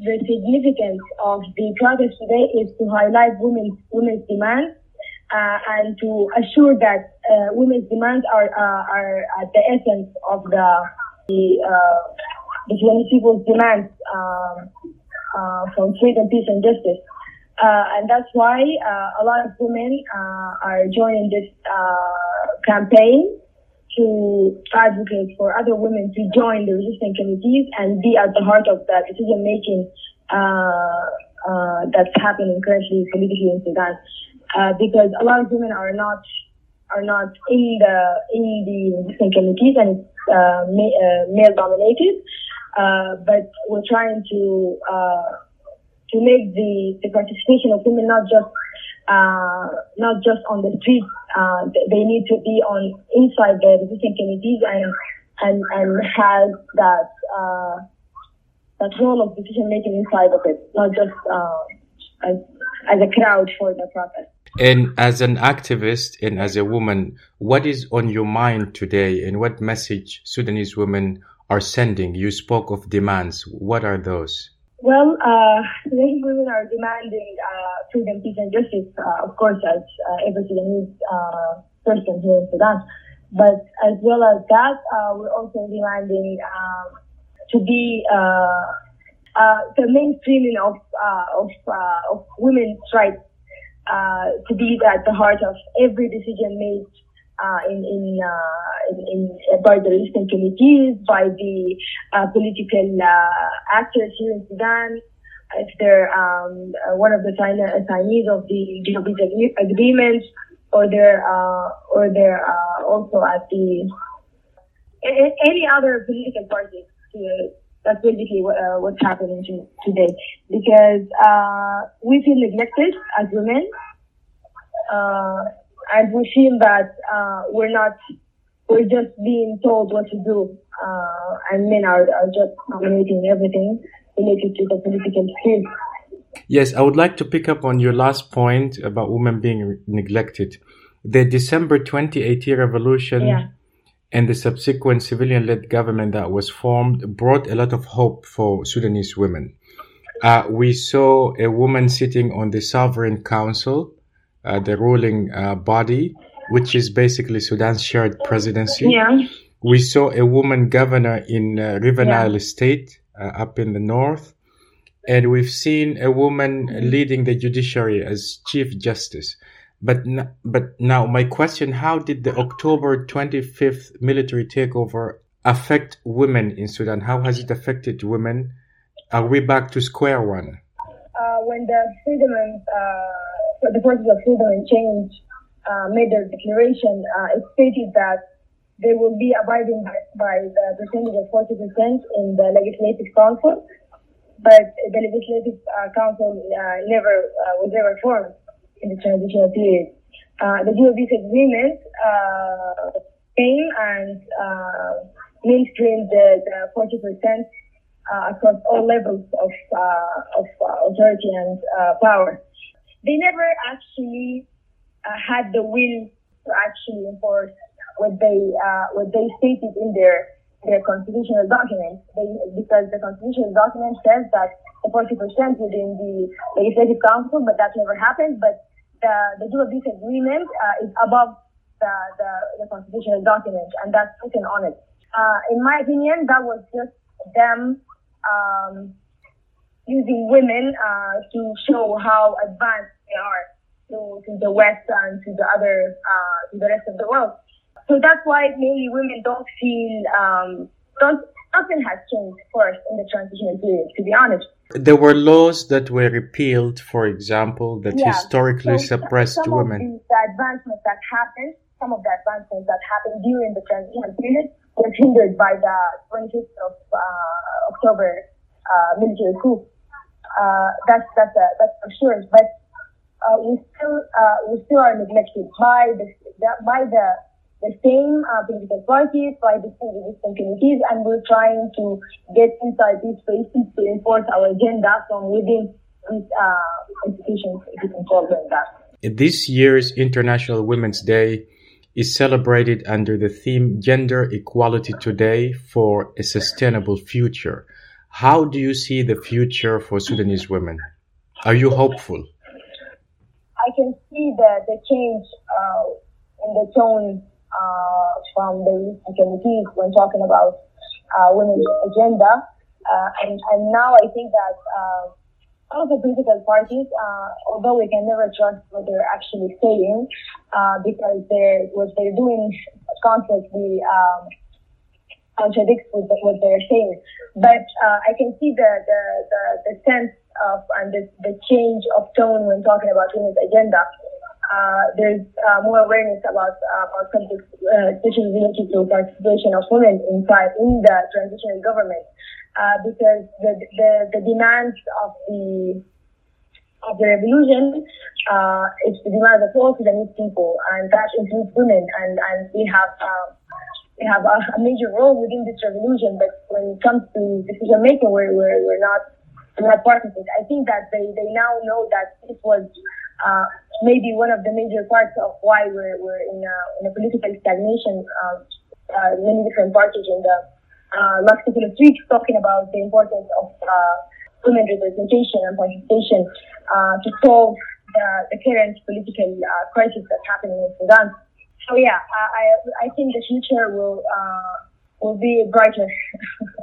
the significance of the protest today is to highlight women's demands and to assure that women's demands are at the essence of the Sudanese people's demands from freedom, peace, and justice. And that's why a lot of women are joining this campaign to advocate for other women to join the resistance committees and be at the heart of the decision making that's happening currently politically in Sudan. Because a lot of women are not in the resistance committees, and it's male dominated. But we're trying to make the participation of women not just on the streets. They need to be inside the resistance committees and have that role of decision making inside of it, not just as a crowd for the protest. And as an activist and as a woman, what is on your mind today, and what message Sudanese women are sending? You spoke of demands. What are those? Well, Sudanese women are demanding freedom, peace, and justice, of course, as every Sudanese person here in Sudan. But as well as that, we're also demanding to be the mainstreaming of women's rights, to be at the heart of every decision made by the resistance committees, by the political actors here in Sudan, if they're one of the signees of the Geneva Agreement, or they're also at any other political parties. That's basically what's happening today, because we feel neglected as women. And we feel that we're just being told what to do, and men are just dominating everything related to the political sphere. Yes, I would like to pick up on your last point about women being neglected. The December 2018 revolution and the subsequent civilian-led government that was formed brought a lot of hope for Sudanese women. We saw a woman sitting on the Sovereign Council, the ruling body, which is basically Sudan's shared presidency. Yeah. We saw a woman governor in River Nile State, up in the north. And we've seen a woman leading the judiciary as Chief Justice. But now my question, how did the October 25th military takeover affect women in Sudan? How has it affected women? Are we back to square one? When the the Forces of Freedom and Change made their declaration, it stated that they will be abiding by the percentage of 40% in the Legislative Council, but the Legislative Council was never formed in the transitional period. The Geneva Agreement came and mainstreamed the 40% across all levels of authority and power. They never actually had the will to actually enforce what they stated in their constitutional document. Because the constitutional document says that the 40% within the Legislative Council, but that never happened. But the Geneva Agreement is above the constitutional document, and that's written on it. In my opinion, that was just them using women to show how advanced they are to the West and to the other to the rest of the world. So that's why mainly women don't feel nothing has changed for us in the transitional period, to be honest. There were laws that were repealed, for example, that historically suppressed women. Some of the advancements that happened during the transitional period were hindered by the 25th of October military coup. That's for sure. But we still are neglected by the same political parties, by the same resistance committees, and we're trying to get inside these spaces to enforce our agenda from within these institutions, if you can call them that. This year's International Women's Day is celebrated under the theme Gender Equality Today for a Sustainable Future. How do you see the future for Sudanese women? Are you hopeful? I can see the change in the tone from the committees when talking about women's agenda. And now I think that all of the political parties, although we can never trust what they're actually saying, because what they're doing constantly contradicts with what they're saying. But I can see the sense of and the change of tone when talking about women's agenda. There's more awareness about subjects, especially related to participation of women in the transitional government, because the demands of the revolution is the demands of all Sudanese people, and that includes women, and we have a major role within this revolution. But when it comes to decision making, we're not part of it. I think that they now know that this was maybe one of the major parts of why we're in a political stagnation. Many different parties in the last couple of weeks talking about the importance of women representation and participation to solve the current political crisis that's happening in Sudan. So yeah, I think the future will be brighter.